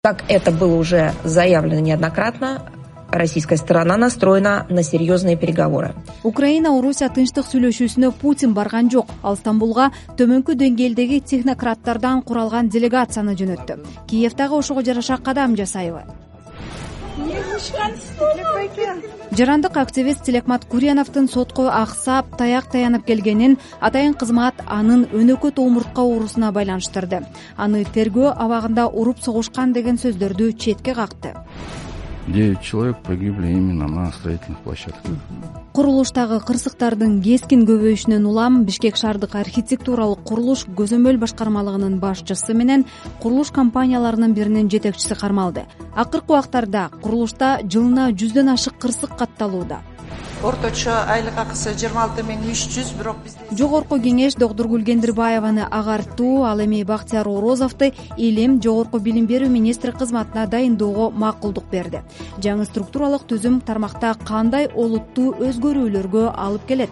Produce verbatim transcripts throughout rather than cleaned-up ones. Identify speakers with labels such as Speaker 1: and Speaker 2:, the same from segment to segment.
Speaker 1: Как это было уже заявлено неоднократно, российская сторона настроена на серьезные переговоры.
Speaker 2: Украина Орусия тынчтык сүйлөшүүсүнө Путин барган жок. Ал Стамбулга төмөнкү деңгээлдеги технократтардан куралган делегацияны жөнөттү. Киевдagi ошого жараша кадам жасайбы? Жарандык активист Тилекмат Курьяновдун сотко аксап, таяк таянып келгенин атайын кызмат анын өнөкөт омуртка оорусуна байланыштырды. Аны тергөө абагында уруп согушкан деген сөздөрдү четке какты.
Speaker 3: девять человек погибли именно на строительных площадках.
Speaker 2: Курулуштагы кырсыктардын кескин көбөйүшүнөн улам Бишкек шаардык архитектуралык курулуш көзөмөл башкармалыгынын башчысы менен курулуш компанияларынын биринин жетекчиси кармалды. Акыркы убактарда курулушта жылына жүздөн ашык кырсык катталууда.
Speaker 4: Орточо айлык акысы жыйырма алты миң үч жүз, бирок бизде
Speaker 2: Жогорку кеңеш доктор Гүлгендирбаеваны агартуу, ал эми Бактияр Орозовду Илим жогорку билим берүү министри кызматына дайындоого макулдук берди. Жаңы структуралык түзүм тармакта кандай олуттуу өзгөрүүлөргө алып келет?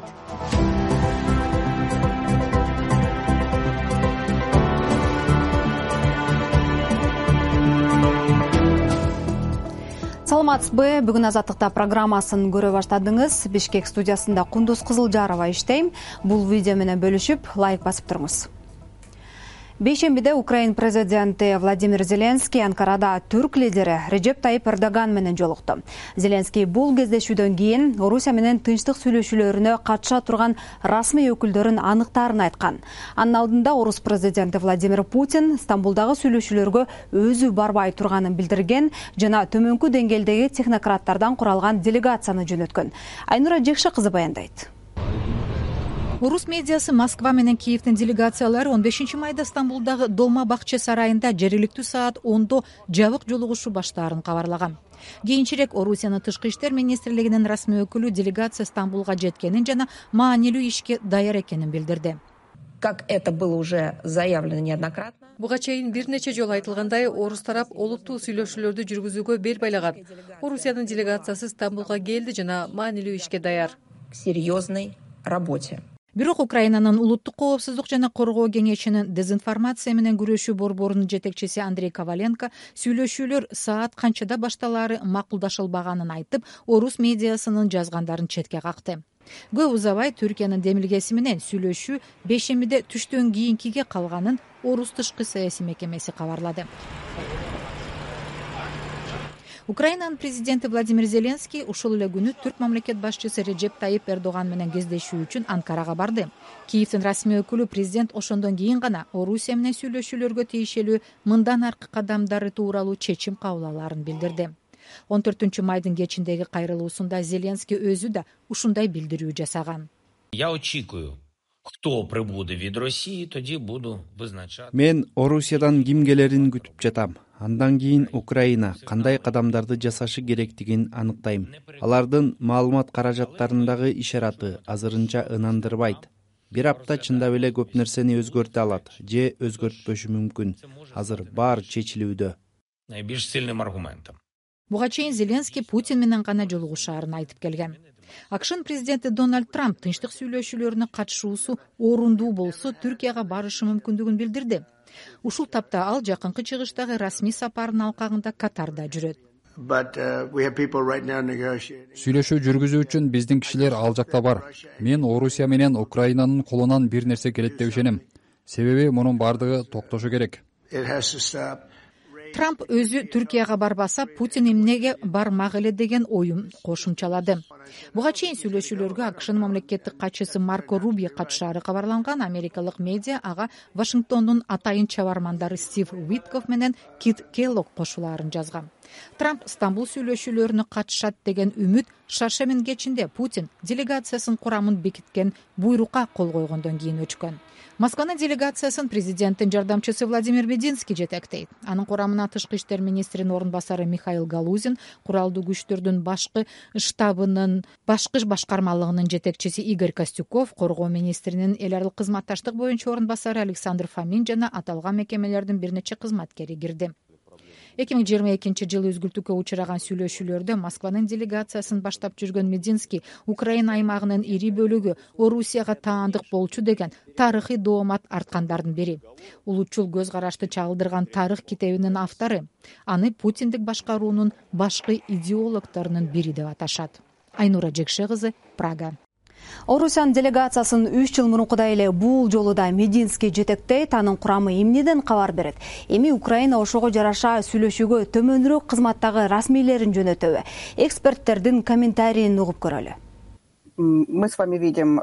Speaker 2: Саламатсызбы? Бүгүн Азаттыкта программасын көрө баштадыңыз. Бишкек студиясында Кундуз Кызылжарова иштейм. Бул видео менен бөлүшүп, лайк басып туруңуз. Бейшембиде Украин президенти Владимир Зеленский Анкарада түрк лидери Реджеп Тайип Эрдоган менен жолукту. Зеленский бул кездешүүдөн кийин Орусия менен тынчтык сүйлөшүүлөрүнө катыша турган расмий өкүлдөрүн аныктаарын айткан. Анын алдында орус президенти Владимир Путин Стамбулдагы сүйлөшүүлөргө өзү барбай турганын билдирген жана төмөнкү деңгээлдеги технократтардан куралган делегацияны жөнөткөн. Айнура Жекше кызы баяндайт.
Speaker 5: Орус медиасы Москва менен Киевдин делегациялары он бешинчи майда Стамбулдагы Долма бакча сарайында жергиликтүү саат ондо жабык жолугушуу баштаарын кабарлаган. Кийинчерээк Орусиянын тышкы иштер министрлигинин расмий өкүлү делегация Стамбулга жеткенин жана маанилүү ишке даяр экенин билдирди.
Speaker 1: Как это было уже заявлено неоднократно,
Speaker 6: Буга чейин бир нече жолу айтылгандай, орус тарап олуттуу сүйлөшүүлөрдү жүргүзүүгө бел байлаган. Орусиянын делегациясы Стамбулга келди жана маанилүү ишке даяр.
Speaker 1: к серьезной работе.
Speaker 5: Бирок Украинанын улуттук коопсуздук жана коргоо кеңешинин дезинформация менен күрөшүү борборунун жетекчиси Андрей Коваленко сүйлөшүүлөр саат канчада башталаары макулдашылбаганын айтып, орус медиасынын жазгандарын четке какты. Көп узабай Түркиянын демилгеси менен сүйлөшүү бейшембиде түштөн кийинкиге калганын орус тышкы саясий мекемеси кабарлады. Украинанын президенти Владимир Зеленский ушул эле күнү түрк мамлекет башчысы Реджеп Тайип Эрдоган менен кездешүү үчүн Анкарага барды. Киевдин расмий өкүлү президент ошондон кийин гана Орусия менен сүйлөшүүлөргө тийишелүү мындан аркы кадамдары тууралуу чечим кабыл алаарын билдирди. он төртүнчү майдын кечиндеги кайрылуусунда Зеленский өзү да ушундай билдирүү жасаган.
Speaker 7: Я очікую, хто прибуде від Росії, тоді буду визначати.
Speaker 8: Мен Орусиядан ким келерин күтүп жатам. Андан кийин Украина кандай кадамдарды жасашы керектигин аныктайм. Алардын маалымат каражаттарындагы ишараты азырынча ынандырбайт. Бир апта чындап эле көп нерсени өзгөртө алат же өзгөртпөшү мүмкүн. Азыр баары чечилүүдө.
Speaker 7: Найбільш сильним аргументом.
Speaker 5: Буга чейин Зеленский Путин менен гана жолугушаарын айтып келген. Акшын президенти Дональд Трамп тынчтык сүйлөшүүлөрүнө катышуусу орундуу болсо Түркияга барышы мүмкүндүгүн билдирди. Ушул тапта ал жакынкы чыгыштагы расмий сапарынын алкагында Катарда жүрөт.
Speaker 9: Сүйлөшүү жүргүзүү үчүн биздин кишилер ал жакта бар. Мен Орусия менен Украинанын колунан бир нерсе келет деп ишенем. Себеби мунун бардыгы токтошу керек.
Speaker 5: Трамп өзү Түркияга барбаса, Путин эмнеге бармак эле деген оюн кошумчалады. Буга чейин сүйлөшүүлөргө АКШнын мамлекеттик катчысы Марко Рубио катышаары кабарланган. Америкалык медиа ага Вашингтондун атайын чабармандары Стив Уитков менен Кит Келлог кошулаарын жазган. Трамп Стамбул сүйлөшүүлөрүнө катышат деген үмүт шаршемин кечинде Путин делегациясынын курамын бекиткен буйрукка кол койгондон кийин өчкөн. Москванын делегациясын президенттин жардамчысы Владимир Мединский жетектейт. Анын курамына тышкы иштер министринин орун басары Михаил Галузин, куралдуу күчтөрдүн башкы штабынын башкы башкармалыгынын жетекчиси Игорь Костюков, коргоо министринин эл аралык кызматташтык боюнча орун басары Александр Фомин жана аталган мекемелердин бир нече кызматкери кирди. эки миң жыйырма экинчи жылы үзгүлтүккө учураган сүйлөшүүлөрдө Москванын делегациясын баштап жүргөн Мединский Украина аймагынын ири бөлүгү Орусияга таандык болчу деген тарыхый доомат арткандардын бири. Улутчул көз карашты чагылдырган тарых китебинин автору аны Путиндик башкаруунун башкы идеологторунун бири деп аташат. Айнура Жекше кызы, Прага.
Speaker 2: Орусиянын делегациясын үч жыл мурункудай эле бул жолу да Мединский жетектейт, анын курамы эмнеден кабар берет? Эми Украина ошого жараша сүйлөшүүгө төмөнүрөөк кызматтагы расмийлерин жөнөтөбү? Эксперттердин комментарийин угуп көрөлү.
Speaker 10: Мы с вами видим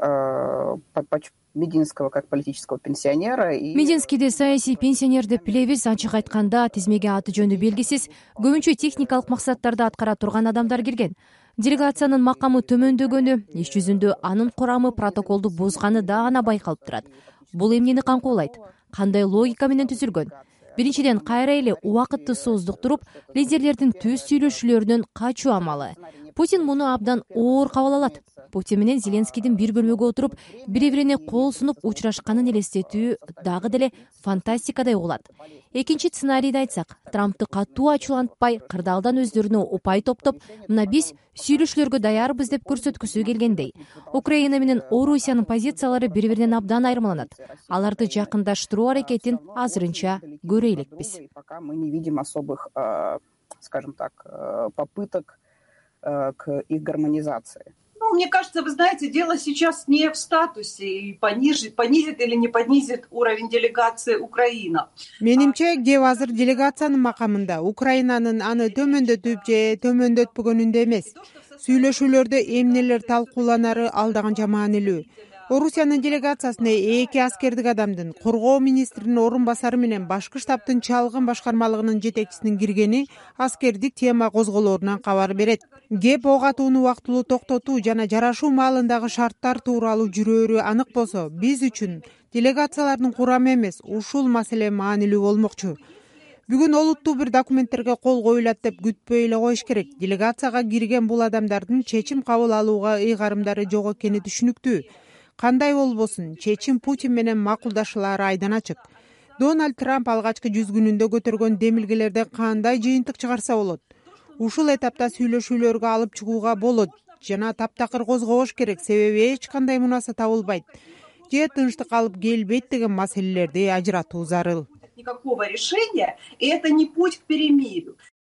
Speaker 10: Мединского как политического пенсионера.
Speaker 11: Мединскийди саясий пенсионер деп билебиз. Ачык айтканда тизмеге аты жөнү белгисиз, көбүнчө техникалык максаттарда аткара турган адамдар кирген. Делегациянын макамы төмөндөгөнү, иш жүзүндө анын курамы протоколду бузганы да гана байкалып турат. Бул эмнени камкуулайт? Кандай логика менен түзүлгөн? Биринчиден, кайра эле убакытты сооздуктуруп, лидерлердин түз сүйлөшүүлөрүнөн качуу амалы. Путин муну абдан оор кабыл алат. Путин менен Зеленскийдин бир бөлмөгө отуруп, бири-бирине кол сунуп учурашканын элестетүү дагы деле фантастикадай угулат. Экинчи сценарийди айтсак, Трампты катуу ачуулантпай, кырдаалдан өздөрүнө упай топтоп, мына биз сүйлөшүүлөргө даярбыз деп көрсөткүсү келгендей. Украина менен Орусиянын позициялары бири-биринен абдан айырмаланат. Аларды жакындаштыруу аракетин азырынча көрө элекпиз.
Speaker 10: Пока мы не видим особых, скажем так, попыток к их гармонизации.
Speaker 4: Ну, мне кажется, вы знаете, дело сейчас не в статусе и понижит, понизит или не понизит уровень делегации Украина.
Speaker 12: Менимче, кеп азыр делегациянын макамында Украинанын аны төмөндөтүп же төмөндөтпөгөнүндө эмес. Сүйлөшүүлөрдө эмнелер талкууланары алдаганча маанилүү. Орусиянын делегациясына эки аскердик адамдын, коргоо министринин орун басары менен башкы штабтын чалгын башкармалыгынын жетекчисинин киргени аскердик тема козголоорунан кабар берет. Кеп ок атууну убактылуу токтотуу жана жарашуу маалындагы шарттар тууралуу жүрөөрү анык болсо, биз үчүн делегациялардын курамы эмес, ушул маселе маанилүү болмокчу. Бүгүн олуттуу бир документтерге кол коюлат деп күтпөй эле коюш керек. Делегацияга кирген бул адамдардын чечим кабыл алууга ыйгарымдары жок экени түшүнүктүү. Кандай болбосун, чечим Путин менен макулдашылары айдан ачык. Дональд Трамп алгачкы жүз күнүндө көтөргөн демилгелерде кандай жыйынтык чыгарса болот? Ушул этапта сүйлөшүүлөргө алып чыгууга болот жана таптакыр козгобош керек, себеби эч кандай мунаса табылбайт. Же тынчтык алып келбейт деген маселелерди ажыратуу зарыл.
Speaker 4: Никакого решения, и это не путь к перемирию.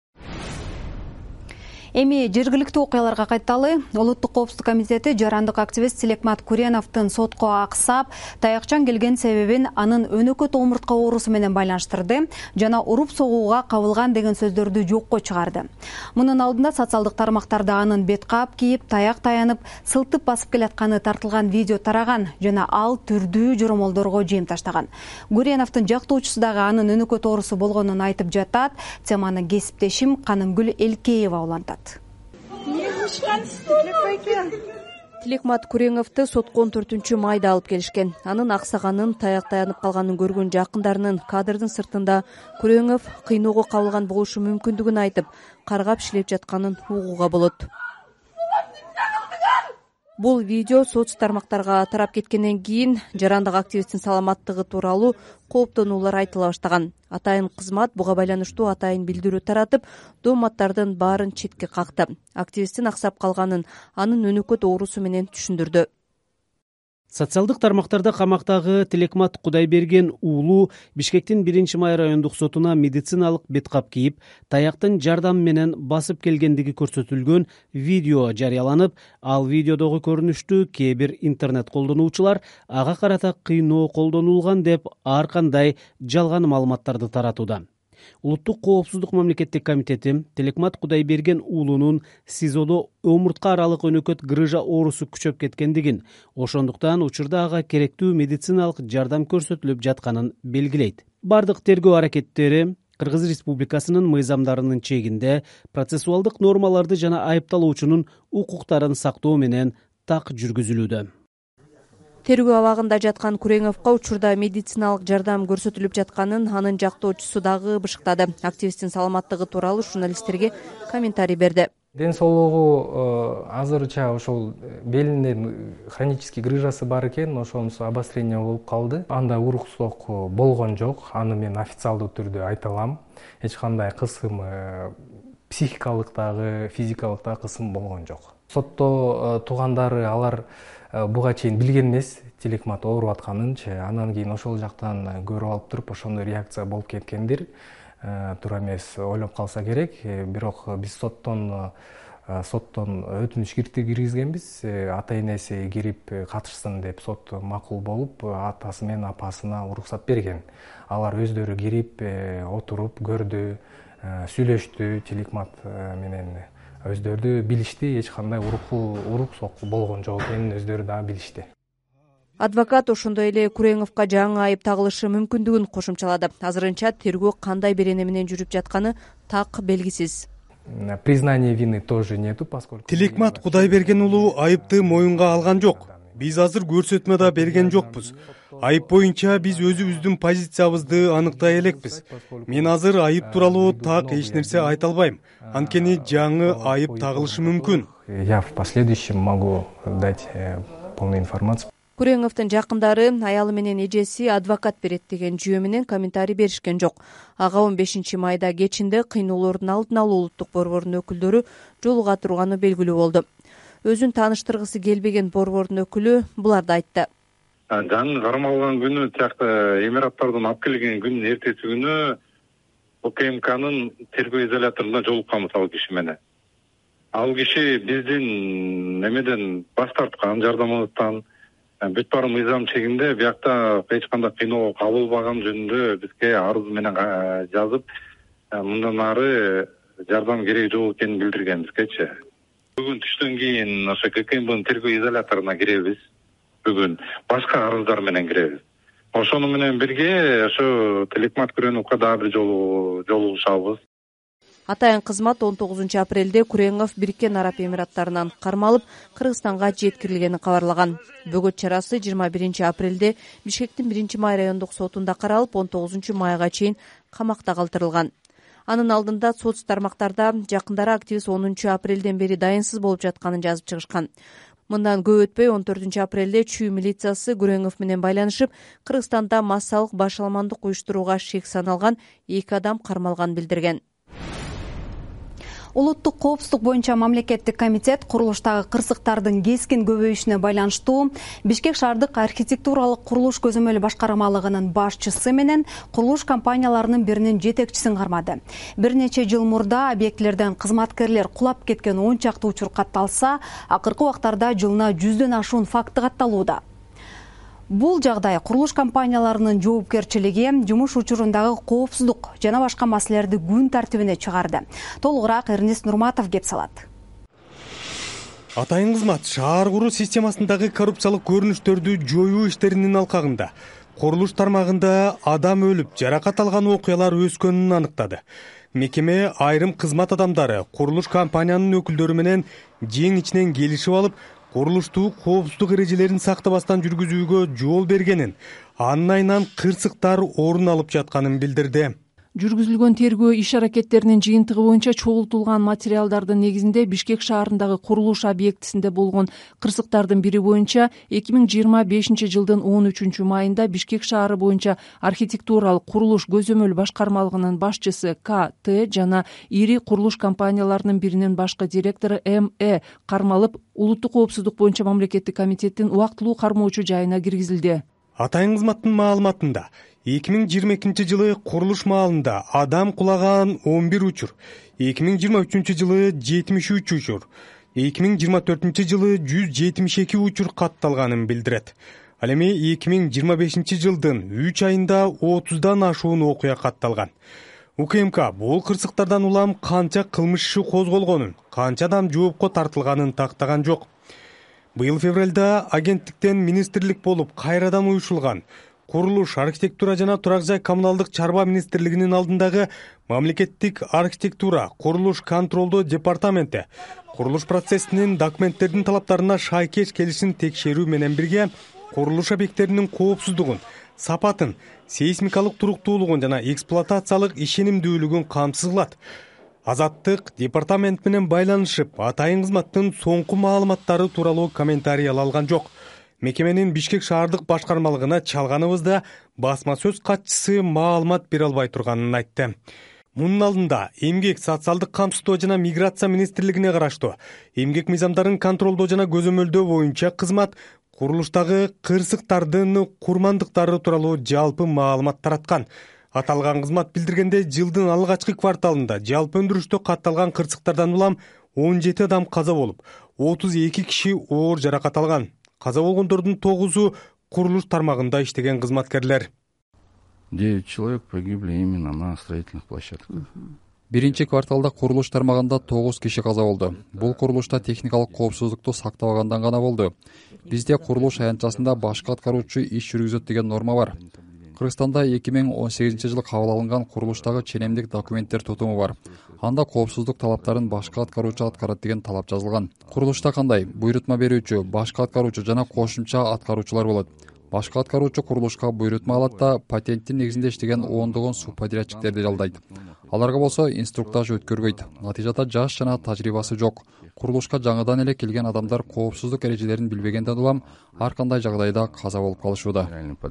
Speaker 2: Эми жергиликтүү окуяларга кайталы. Улуттук коопсуздук комитети жарандык активист Тилекмат Куреновдун сотко аксап, таякчан келген себебин анын өнөкөт омуртка оорусу менен байланыштырды жана уруп согууга кабылган деген сөздөрдү жокко чыгарды. Мунун алдында социалдык тармактарда анын бет кап кийип, таяк таянып, сылтып басып келатканы тартылган видео тараган жана ал түрдүү жоромолдорго жем таштаган. Куреновдун жактоочусу дагы анын өнөкөт оорусу болгонун айтып жатат. Теманы кесиптешим Канымгүл Элкеева улантат.
Speaker 11: Тилекмат Куреновду сотко он төртүнчү майда алып келишкен. Анын аксаганын, таяк таянып калганын көргөн жакындарынын кадрдын сыртында Куренов кыйноого кабылган болушу мүмкүндүгүн айтып, каргап шилеп жатканын угууга болот. Бул видео соц тармактарга тарап кеткенден кийин жарандык активисттин саламаттыгы тууралуу кооптонуулар айтыла баштаган. Атайын кызмат буга байланыштуу атайын билдирүү таратып, дооматтардын баарын четке какты. Активисттин аксап калганын анын өнөкөт оорусу менен түшүндүрдү.
Speaker 13: Социалдык тармактарда камактагы Тилекмат Кудайберген уулу Бишкектин биринчи май райондук сотуна медициналык беткап кийип, таяктын жардамы менен басып келгендиги көрсөтүлгөн видео жарыяланып, ал видеодогу көрүнүштү кээ бир интернет колдонуучулар ага карата кыйноо колдонулган деп ар кандай жалган маалыматтарды таратууда. Улуттук коопсуздук мамлекеттик комитети Тилекмат Кудайберген уулунун СИЗОдо омуртка аралык өнөкөт грыжа оорусу күчөп кеткендигин, ошондуктан учурда ага керектүү медициналык жардам көрсөтүлүп жатканын белгилейт. Бардык тергөө аракеттери Кыргыз Республикасынын мыйзамдарынын чегинде процессуалдык нормаларды жана айыпталуучунун укуктарын сактоо менен так жүргүзүлүүдө.
Speaker 11: Тергөө абагында жаткан Куреновго учурда медициналык жардам көрсөтүлүп жатканын анын жактоочусу дагы бышыктады. Активисттин саламаттыгы тууралуу журналисттерге комментарий берди.
Speaker 14: ден соолугу азырынча ошол белинде хронический грыжасы бар экен, ошонусу обострение болуп калды. Анда уруксок болгон жок, аны мен официалдуу түрдө айта алам. Эч кандай кысым, психикалык дагы, физикалык дагы кысым болгон жок. Сотто туугандары алар буга чейин билген эмес Телекмат ооруп атканынчы, анан кийин ошол жактан көрүп алып туруп ошондой реакция болуп кеткендир. Туура эмес ойлоп калса керек, бирок биз соттон соттон өтүнүч киргизгенбиз. Ата энеси кирип катышсын деп сот макул болуп, атасы менен апасына уруксат берген. Алар өздөрү кирип, отуруп, көрдү, сүйлөштү, Телекмат менен өздөрү билишти, эч кандай урук сокку болгон жок экенин өздөрү дагы билишти.
Speaker 15: Адвокат ошондой эле Куреңовго жаңы айып тагылышы мүмкүндүгүн кошумчалады. Азырынча тергөө кандай берене менен жүрүп жатканы так белгисиз.
Speaker 14: Признание вины тоже нету, поскольку
Speaker 16: Телекмат Кудайберген уулу айыпты моюнга алган жок. Биз азыр көрсөтмө да берген жокпуз. Айып боюнча биз өзүбүздүн позициябызды аныктай элекпиз. Мен азыр айып тууралуу так эч нерсе айта албайм. Анткени жаңы айып тагылышы мүмкүн.
Speaker 14: Я в последующем могу дать полную информацию.
Speaker 15: Куреңовдун жакындары аялы менен эжеси адвокат берет деген жүйө менен комментарий беришкен жок. Ага он бешинчи майда кечинде кыйноолордун алдын алуу улуттук борборунун өкүлдөрү жолуга турганы белгилүү болду. Өзүн тааныштыргысы келбеген борбордун өкүлү буларды айтты.
Speaker 17: Жаңы кармалган күнү тиякта Эмираттардан алып келген күнүн эртеси күнү УКМКнын тергөө изоляторунда жолукканбыз ал киши менен. Ал киши биздин немеден баш тарткан, жардамыбыздан бүт баары мыйзам чегинде биякта эч кандай кыйноо кабылбаган жөнүндө бизге арыз менен жазып, мындан ары жардам кереги жок экенин билдирген бизгечи. Бүгүн түштөн кийин ошо ККМБнын тергөө изоляторуна киребиз. Бүгүн башка арыздар менен киребиз. Ошону менен бирге ошо Телекмат Куреңовго дагы бир жолу жолугушабыз.
Speaker 15: Атайын кызмат он тогузунчу апрелде Куреңов Бириккен Араб Эмираттарынан кармалып, Кыргызстанга жеткирилгенин кабарлаган. Бөгөт чарасы жыйырма биринчи апрелде Бишкектин биринчи май райондук сотунда каралып, он тогузунчу майга чейин камакта калтырылган. Анын алдында соц тармактарда жакындары активист онунчу апрелден бери дайынсыз болуп жатканын жазып чыгышкан. Мындан көп өтпөй он төртүнчү апрелде Чүй милициясы Куреңов менен байланышып, Кыргызстанда массалык башаламандык уюштурууга шек саналган эки адам кармалганын билдирген.
Speaker 2: Улуттук коопсуздук боюнча мамлекеттик комитет курулуштагы кырсыктардын кескин көбөйүшүнө байланыштуу Бишкек шаардык архитектуралык курулуш көзөмөлү башкармалыгынын башчысы менен курулуш компанияларынын биринин жетекчисин кармады. Бир нече жыл мурда объектилерден кызматкерлер кулап кеткен он чакты учур катталса, акыркы убактарда жылына жүздөн ашуун факты катталууда. Бул жагдай курулуш компанияларынын жоопкерчилиги, жумуш учурундагы коопсуздук жана башка маселелерди күн тартибине чыгарды. Толугураак Эрнест Нурматов кеп салат.
Speaker 16: Атайын кызмат шаар куруу системасындагы коррупциялык көрүнүштөрдү жоюу иштеринин алкагында курулуш тармагында адам өлүп, жаракат алган окуялар өскөнүн аныктады. Мекеме айрым кызмат адамдары курулуш компаниянын өкүлдөрү менен жең ичинен келишип алып, курулуштуу коопсуздук эрежелерин сактабастан жүргүзүүгө жол бергенин, анын айынан кырсыктар орун алып жатканын билдирди.
Speaker 18: Жүргүзүлгөн тергөө иш аракеттеринин жыйынтыгы боюнча чогултулган материалдардын негизинде Бишкек шаарындагы курулуш объектисинде болгон кырсыктардын бири боюнча эки миң жыйырма бешинчи жылдын он үчүнчү майында Бишкек шаары боюнча архитектуралык курулуш көзөмөл башкармалыгынын башчысы К Т жана ири курулуш компанияларынын биринин башкы директору М Э кармалып, улуттук коопсуздук боюнча мамлекеттик комитеттин убактылуу кармоочу жайына киргизилди.
Speaker 16: Атайын кызматтын маалыматында эки миң жыйырма экинчи жылы курулуш маалында адам кулаган он бир учур, эки миң жыйырма үчүнчү жылы жетимиш үч учур, эки миң жыйырма төртүнчү жылы жүз жетимиш эки учур катталганын билдирет. Ал эми эки миң жыйырма бешинчи жылдын үч айында отуздан ашуун окуя катталган. УКМК бул кырсыктардан улам канча кылмыш иши козголгонун, канча адам жоопко тартылганын тактаган жок. Быйыл февралда агенттиктен министрлик болуп кайрадан уюшулган Курулуш, архитектура жана турак жай коммуналдык чарба министрлигинин алдындагы мамлекеттик архитектура, курулуш контролдоо департаменти курулуш процессинин документтердин талаптарына шайкеш келишин текшерүү менен бирге курулуш объекттеринин коопсуздугун, сапатын, сейсмикалык туруктуулугун жана эксплуатациялык ишенимдүүлүгүн камсыз кылат. Азаттык департамент менен байланышып, атайын кызматтын соңку маалыматтары тууралуу комментарий ала алган жок. Мекеменин Бишкек шаардык башкармалыгына чалганыбызда басма сөз катчысы маалымат бере албай турганын айтты. Мунун алдында Эмгек социалдык камсыздоо жана миграция министрлигине караштуу эмгек мыйзамдарын контролдоо жана көзөмөлдөө боюнча кызмат курулуштагы кырсыктардын курмандыктары тууралуу жалпы маалымат тараткан. Аталган кызмат билдиргенде жылдын алгачкы кварталында жалпы өндүрүштө катталган кырсыктардан улам он жети адам каза болуп, отуз эки киши оор жаракат алган. Каза болгондордун тогузу курулуш тармагында иштеген кызматкерлер.
Speaker 3: девять человек погибли именно на строительных площадках.
Speaker 9: Биринчи кварталда курулуш тармагында тогуз киши каза болду. Бул курулушта техникалык коопсуздукту сактабагандан гана болду. Бизде курулуш аянтчасында башкы аткаруучу иш жүргүзөт деген норма бар. Кыргызстанда эки миң он сегизинчи жылы кабыл алынган курулуштагы ченемдик документтер тутуму бар. Анда коопсуздук талаптарын башкы аткаруучу аткарат деген талап жазылган. Курулушта кандай? Буйрутма берүүчү, башкы аткаруучу жана кошумча аткаруучулар болот. Башкы аткаруучу курулушка буйрутма алат да патенттин негизинде иштеген ондогон субподрядчиктерди жалдайт. Аларга болсо инструктаж өткөрбөйт. Натыйжада жаш жана тажрыйбасы жок. Курулушка жаңыдан эле келген адамдар коопсуздук эрежелерин билбегенден улам ар кандай жагдайда каза болуп калышууда.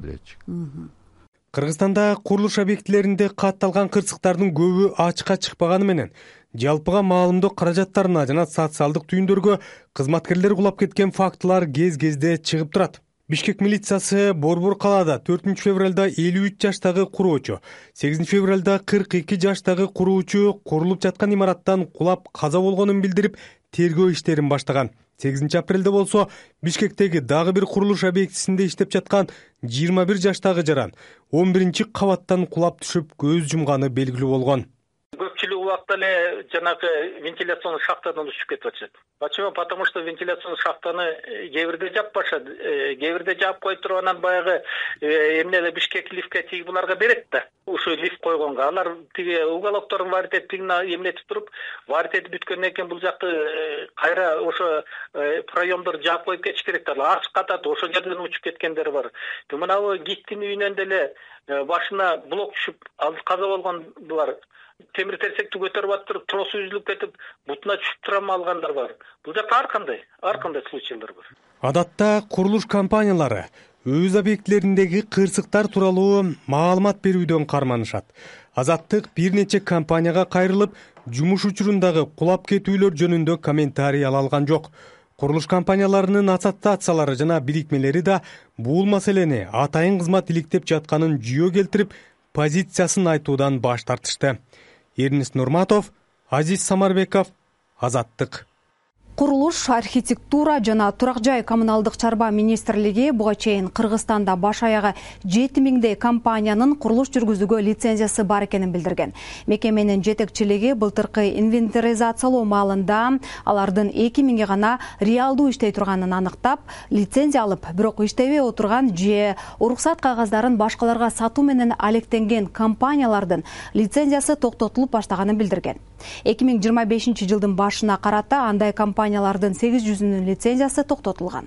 Speaker 16: Кыргызстанда курулуш объектилеринде катталган кырсыктардын көбү ачыкка чыкпаганы менен жалпыга маалымдоо каражаттарына жана социалдык түйүндөргө кызматкерлер кулап кеткен фактылар кез-кезде чыгып турат. Бишкек милициясы Борбор калаада төртүнчү февралда элүү үч жаштагы куруучу, сегизинчи февралда кырк эки жаштагы куруучу курулуп жаткан имараттан кулап каза болгонун билдирип, тергөө иштерин баштаган. сегизинчи апрелде болсо Бишкектеги дагы бир курулуш объектисинде иштеп жаткан жыйырма бир жаштагы жаран он биринчи кабаттан кулап түшүп көз жумганы белгилүү болгон.
Speaker 19: Көпчүлүк убакта эле жанагы вентиляционный шахтадан учуп кетип атышат. Почему? Потому что вентиляционный шахтаны кээ бирде жаппашат, кээ бирде жаап коюп туруп анан баягы эмне Бишкек лифтке тиги буларга берет да. Ушу лифт койгонго алар тиги уголокторун варит этип эмнетип туруп, варит этип бүткөндөн кийин бул жакты кайра ошо проемдорду жаап коюп кетиш керек да. Ачык катат, ошол жерден учуп кеткендер бар. Мынабу гиттин үйүнөн деле башына блок түшүп, ал каза болгон бар. Темир терсекти көтөрүп атып, тросу үзүлүп кетип, бутуна түшүп травма алгандар бар. Бул жакта ар кандай, ар кандай случайлар бар.
Speaker 16: Адатта курулуш компаниялары өз объектилериндеги кырсыктар тууралуу маалымат берүүдөн карманышат. Азаттык бир нече компанияга кайрылып, жумуш учурундагы кулап кетүүлөр жөнүндө комментарий ала алган жок. Курулуш компанияларынын ассоциациялары жана бирикмелери да бул маселени атайын кызмат иликтеп жатканын жүйө келтирип, позициясын айтуудан баш тартышты. Эрнис Нурматов, Азиз Самарбеков, Азаттык.
Speaker 2: Курулуш, архитектура жана турак жай коммуналдык чарба министрлиги буга чейин Кыргызстанда баш аягы жети миңдей компаниянын курулуш жүргүзүүгө лицензиясы бар экенин билдирген. Мекеменин жетекчилиги былтыркы инвентаризациялоо маалында алардын эки миңи гана реалдуу иштей турганын аныктап, лицензия алып, бирок иштебей отурган же уруксат кагаздарын башкаларга сатуу менен алектенген компаниялардын лицензиясы токтотулуп баштаганын билдирген. эки миң жыйырма бешинчи жылдын башына карата андай компаниялардын сегиз жүзүнүн лицензиясы токтотулган.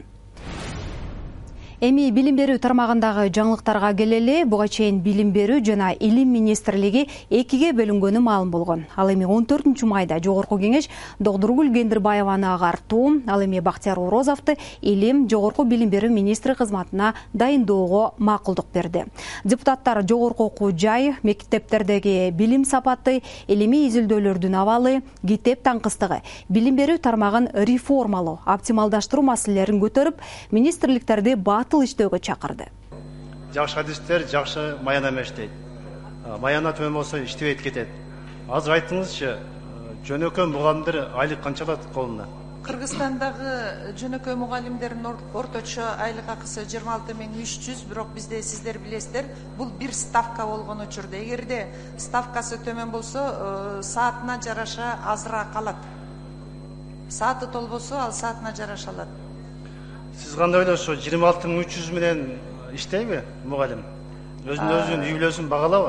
Speaker 2: Эми билим берүү тармагындагы жаңылыктарга келели. Буга чейин билим берүү жана илим министрлиги экиге бөлүнгөнү маалым болгон. Ал эми он төртүнчү майда жогорку кеңеш Догдургүл Кендирбаеваны агартуу, ал эми Бактияр Орозовду илим жогорку билим берүү министри кызматына дайындоого макулдук берди. Депутаттар жогорку окуу жай, мектептердеги билим сапаты, илимий изилдөөлөрдүн абалы, китеп таңкыстыгы, билим берүү тармагын реформалоо, оптималдаштыруу маселелерин көтөрүп, министрликтерди батыл иштөөгө чакырды.
Speaker 20: Жакшы адистер жакшы маянама иштейт. Маяна төмөн болсо иштебейт кетет. Азыр айттыңызчы, жөнөкөй мугалимдер айлык канча алат колуна?
Speaker 21: Кыргызстандагы жөнөкөй мугалимдердин орточо айлык акысы жыйырма алты миң үч жүз, бирок бизде сиздер билесиздер, бул бир ставка болгон учурда. Эгерде ставкасы төмөн болсо, саатына жараша азыраак алат. Сааты толбосо, ал саатына жараша алат.
Speaker 20: Сиз кандай ойлойсуз, жыйырма алты миң үч жүз менен иштейби мугалим? Өзүн өзүн үй бүлөсүн багалабы?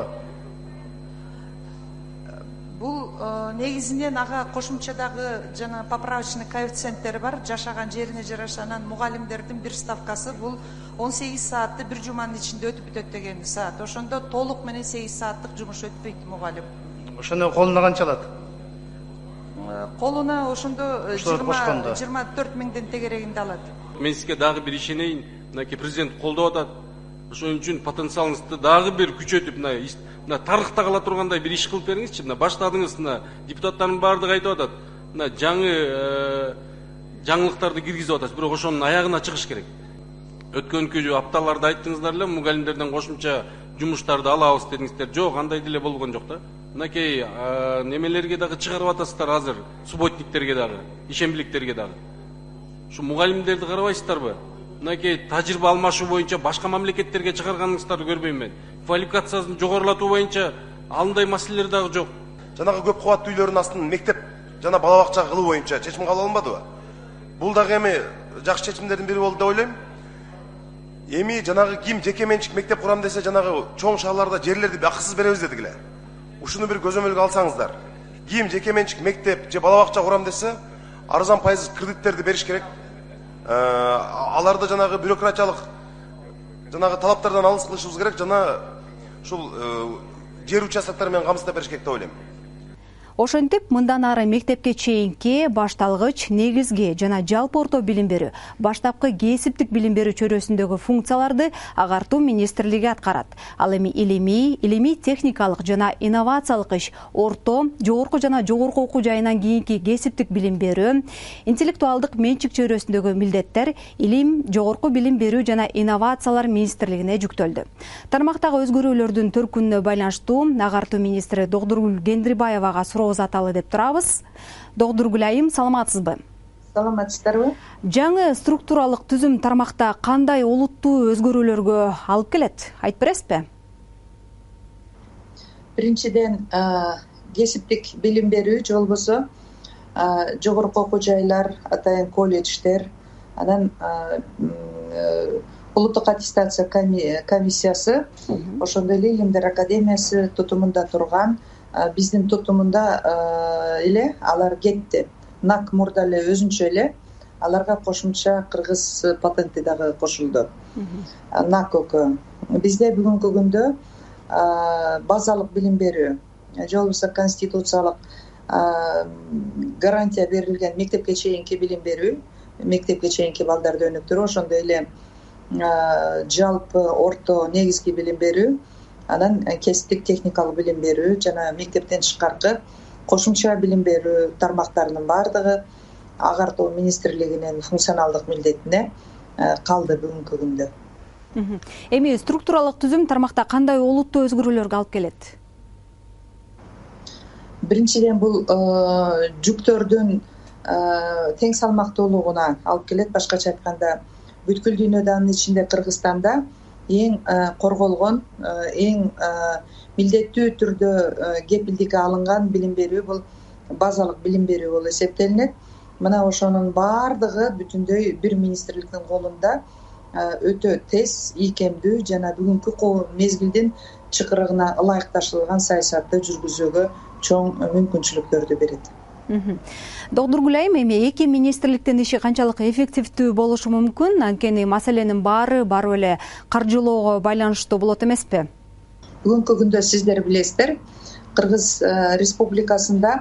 Speaker 21: Бул негизинен ага кошумчадагы жана поправочный коэффициенттери бар. Жашаган жерине жараша анан мугалимдердин бир ставкасы бул он сегиз саатты бир жуманын ичинде өтүп бүтөт деген саат. Ошондо толук менен сегиз сааттык жумуш өтпөйт мугалим.
Speaker 20: Ошондо колуна канча алат?
Speaker 21: колуна ошондо жыйырма төрт миңден тегерегинде алат.
Speaker 6: Мен сизге дагы бир ишенейин, мынакей президент колдоп атат. Ошон үчүн потенциалыңызды дагы бир күчөтүп, мына мына тарыхта кала тургандай бир иш кылып бериңизчи. Мына баштадыңыз, мына депутаттардын баардыгы айтып атат. Мына жаңы жаңылыктарды киргизип атасыз, бирок ошонун аягына чыгыш керек. Өткөнкү апталарда айттыңыздар эле, мугалимдерден кошумча жумуштарды алабыз дедиңиздер. Жок, андай деле болгон жок да. Мынакей немелерге дагы чыгарып атасыздар азыр, субботниктерге дагы, ишембиликтерге дагы. Ушу мугалимдерди карабайсыздарбы? Мынакей тажрыйба алмашуу боюнча башка мамлекеттерге чыгарганыңыздарды көрбөйм мен. Квалификациясын жогорулатуу боюнча андай маселелер дагы жок.
Speaker 22: Жанагы көп кабаттуу үйлөрдүн астын мектеп жана бала бакча кылуу боюнча чечим кабыл алынбадыбы? Бул дагы эми жакшы чечимдердин бири болду деп ойлойм. Эми жанагы ким жеке менчик мектеп курам десе, жанагы чоң шаарларда жерлерди акысыз беребиз дедик эле. Ушуну бир көзөмөлгө алсаңыздар. Ким жеке менчик мектеп же бала бакча курам десе, арзан пайыз кредиттерди бериш керек. Аларды жанагы бюрократиялык жанагы талаптардан алыс кылышыбыз керек, жана ушул жер участоктор менен камсыздап бериш керек деп ойлойм.
Speaker 2: Ошентип, мындан ары мектепке чейинки, башталгыч, негизги жана жалпы орто билим берүү, баштапкы кесиптик билим берүү чөйрөсүндөгү функцияларды Агартуу министрлиги аткарат. Ал эми илимий, илимий техникалык жана инновациялык иш, орто, жогорку жана жогорку окуу жайынан кийинки кесиптик билим берүү, интеллектуалдык менчик чөйрөсүндөгү милдеттер илим, жогорку билим берүү жана инновациялар министрлигине жүктөлдү. Тармактагы өзгөрүүлөрдүн төркүнүнө байланыштуу Агартуу министри Догдургүл Кендирбаевага суроо узаталы деп турабыз. Догдургүл айым, саламатсызбы?
Speaker 21: Саламатсыздарбы?
Speaker 2: Жаңы структуралык түзүм тармакта кандай олуттуу өзгөрүүлөргө алып келет? Айтып бересизби?
Speaker 21: Биринчиден, кесиптик билим берүү же болбосо жогорку окуу жайлар, атайын колледждер, анан улуттук аттестация комиссиясы, ошондой эле Илимдер академиясы тутумунда турган, биздин тутумунда эле алар кетти. НАК мурда эле өзүнчө эле аларга кошумча кыргыз патенти дагы кошулду. НАК ОК. Бизде бүгүнкү күндө базалык билим берүү же болбосо конституциялык гарантия берилген мектепке чейинки билим берүү, мектепке чейинки балдарды өнүктүрүү, ошондой эле жалпы орто негизги билим берүү, анан кесиптик техникалык билим берүү жана мектептен тышкаркы кошумча билим берүү тармактарынын баардыгы Агартуу министрлигинин функционалдык милдетине калды бүгүнкү күндө.
Speaker 2: Эми структуралык түзүм тармакта кандай олуттуу өзгөрүүлөргө алып келет?
Speaker 21: Биринчиден, бул жүктөрдүн тең салмактуулугуна алып келет. Башкача айтканда, бүткүл дүйнөдө, анын ичинде Кыргызстанда эң корголгон, эң милдеттүү түрдө кепилдикке алынган билим берүү бул базалык билим берүү болуп эсептелинет. Мына ошонун баардыгы бүтүндөй бир министрликтин колунда өтө тез, ийкемдүү жана бүгүнкү мезгилдин чакырыгына ылайыкташылган саясатты жүргүзүүгө чоң мүмкүнчүлүктөрдү берет.
Speaker 2: Догдургүл айым, эми эки министрликтин иши канчалык эффективдүү болушу мүмкүн? Анткени маселенин баары барып эле каржылоого байланыштуу болот эмеспи?
Speaker 21: Бүгүнкү күндө сиздер билесиздер, Кыргыз Республикасында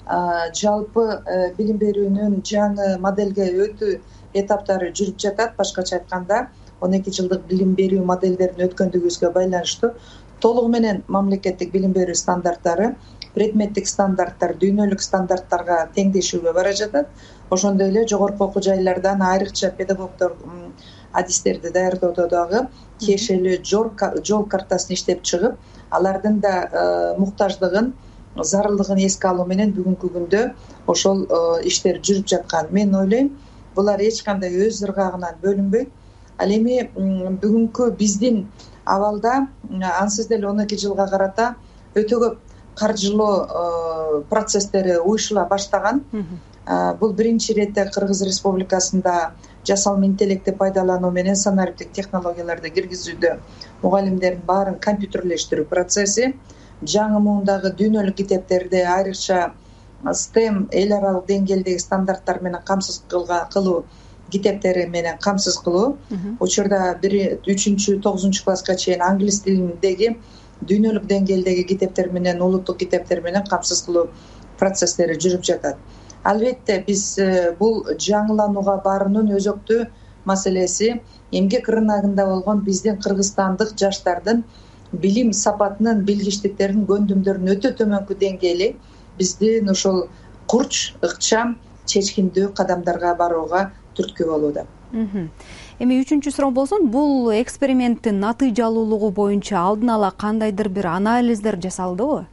Speaker 21: жалпы билим берүүнүн жаңы моделге өтүү этаптары жүрүп жатат. Башкача айтканда, он эки жылдык билим берүү моделдерин өткөндүгүбүзгө байланыштуу толугу менен мамлекеттик билим берүү стандарттары, предметтик стандарттар дүйнөлүк стандарттарга теңдешүүгө бара жатат. Ошондой эле жогорку окуу жайлардан айрыкча педагогдор адистерди даярдоодо дагы тиешелүү жол картасын иштеп чыгып, алардын да муктаждыгын, зарылдыгын эске алуу менен бүгүнкү күндө ошол иштер жүрүп жаткан. Мен ойлойм, булар эч кандай өз ыргагынан бөлүнбөйт. Ал эми бүгүнкү биздин абалда ансыз деле он эки жылга карата өтө көп каржылоо процесстери уюшула баштаган. Бул биринчи иретте Кыргыз Республикасында жасалма интеллектти пайдалануу менен санариптик технологияларды киргизүүдө мугалимдердин баарын компьютерлештирүү процесси, жаңы муундагы дүйнөлүк китептерди айрыкча STEM эл аралык деңгээлдеги стандарттар менен камсыз кылуу китептери менен камсыз кылуу. Учурда үчүнчү тогузунчу класска чейин англис тилиндеги дүйнөлүк деңгээлдеги китептер менен улуттук китептер менен камсыз кылуу процесстери жүрүп жатат.
Speaker 1: албетте биз бул жаңыланууга баруунун өзөктүү маселеси эмгек рыногунда болгон биздин кыргызстандык жаштардын билим сапатынын, билгичтиктеринин, көндүмдөрүнүн өтө төмөнкү деңгээли биздин ушул курч, ыкчам, чечкиндүү кадамдарга барууга түрткү болууда.
Speaker 2: Эми үчүнчү суроо болсун, бул эксперименттин натыйжалуулугу боюнча алдын ала кандайдыр бир анализдер жасалдыбы?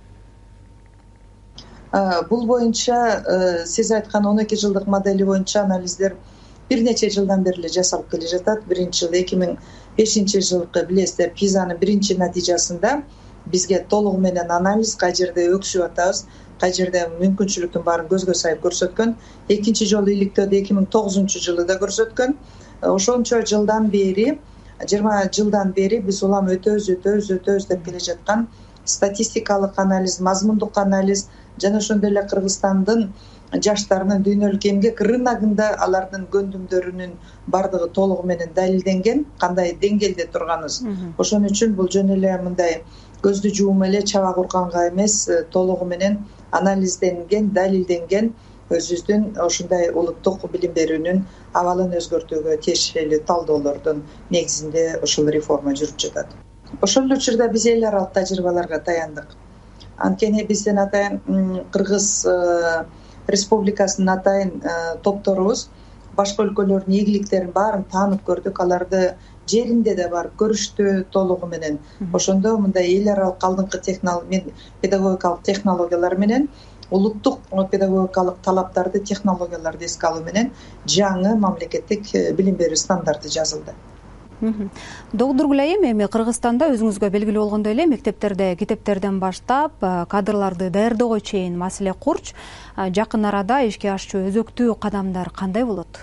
Speaker 1: Бул боюнча сиз айткан он эки жылдык модели боюнча анализдер бир нече жылдан бери эле жасалып келе жатат. Биринчи жыл эки миң бешинчи жылкы билесиздер, пизанын биринчи натыйжасында бизге толугу менен анализ кай жерде өксүп атабыз, кай жерде мүмкүнчүлүктүн баарын көзгө сайып көрсөткөн. Экинчи жолу иликтөөдө эки миң тогузунчу жылы да көрсөткөн. Ошончо жылдан бери, жыйырма жылдан бери биз улам өтөбүз, өтөбүз, өтөбүз деп келе жаткан статистикалык анализ, мазмундук анализ жана ошондой эле Кыргызстандын жаштарынын дүйнөлүк эмгек рыногунда алардын көндүмдөрүнүн бардыгы толугу менен далилденген, кандай деңгээлде турганыбыз. Ошон үчүн бул жөн эле мындай көздү жуум эле чабак урганга эмес, толугу менен анализденген, далилденген өзүбүздүн ушундай улуттук билим берүүнүн абалын өзгөртүүгө тиешелүү талдоолордун негизинде ушул реформа жүрүп жатат. Ошол эле учурда биз эл аралык тажрыйбаларга таяндык. Анткени биздин атайын Кыргыз Республикасынын атайын топторубуз башка өлкөлөрдүн ийгиликтерин баарын таанып көрдүк, аларды жеринде да барып көрүштү толугу менен. Ошондо мындай эл аралык алдыңкы педагогикалык технологиялар менен улуттук педагогикалык талаптарды, технологияларды эске алуу менен жаңы мамлекеттик билим берүү стандарты жазылды.
Speaker 2: Доктор Гүлайым, эми Кыргызстанда өзүңүзгө белгилүү болгондой эле мектептерде китептерден баштап кадрларды даярдөөгө чейин маселе курч. Жакын арада ишке ашчу өзөктүү кадамдар кандай болот?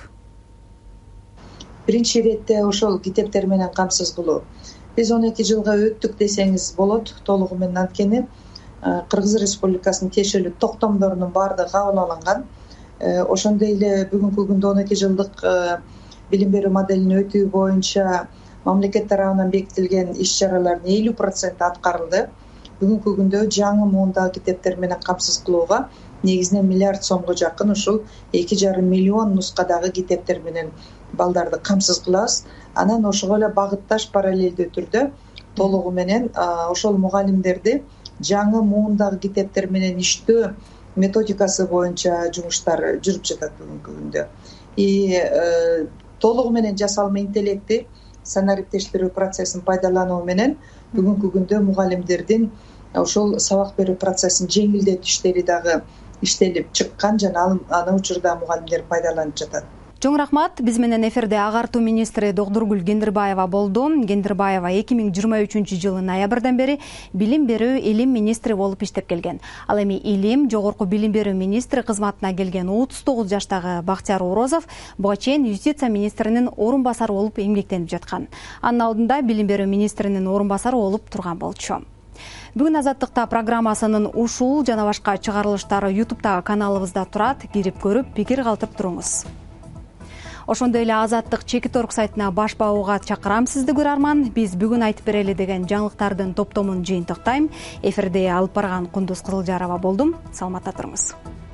Speaker 1: Биринчи иретте ошол китептер менен камсыз кылуу. Биз он эки жылга өттүк десеңиз болот, толугу менен. Анткени Кыргыз Республикасынын тиешелүү токтомдорунун баардыгы кабыл алынган. Ошондой эле бүгүнкү күндө он эки жылдык билим берүү моделин өтүү боюнча мамлекет тарабынан бекитилген иш-чаралардын элүү проценти аткарылды. Бүгүнкү күндө жаңы муундагы китептер менен камсыз кылууга негизинен миллиард сомго жакын ушул эки жарым миллион нускадагы китептер менен балдарды камсыз кылабыз. Анан ошого эле багытташ параллелдүү түрдө толугу менен ошол мугалимдерди жаңы муундагы китептер менен иштөө методикасы боюнча жумуштар жүрүп жатат бүгүнкү күндө. И толугу менен жасалма интеллекти, санариптештирүү процессин пайдалануу менен бүгүнкү күндө мугалимдердин ошол сабак берүү процессин жеңилдетүү иштери дагы иштелип чыккан жана аны учурда мугалимдер пайдаланып жатат.
Speaker 2: Чоң рахмат. Биз менен эфирде агартуу министри Докторгүл Кендирбаева болду. Кендирбаева эки миң жыйырма үчүнчү жылы ноябрдан бери билим берүү илим министри болуп иштеп келген. Ал эми илим, жогорку билим берүү министри кызматына келген отуз тогуз жаштагы Бактияр Орозов буга чейин юстиция министринин орун басары болуп эмгектенип жаткан. Анын алдында билим берүү министринин орун басары болуп турган болчу. Бүгүн Азаттыкта программасынын ушул жана башка чыгарылыштары ютубтагы каналыбызда турат. Кирип көрүп, пикир калтырып туруңуз. Ошондой эле Азаттык Чекиторг сайтына баш баууга чакырам сизди көрөрман. Биз бүгүн айтып берели деген жаңылыктардын топтомун жыйынтыктайм. Эфирде алып барган Кундуз Кызылжарова болдум. Саламатта туруңуз.